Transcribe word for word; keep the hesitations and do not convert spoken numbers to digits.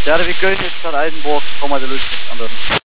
Ja, vi går ind i Stad Eisenborg, kommer det løs.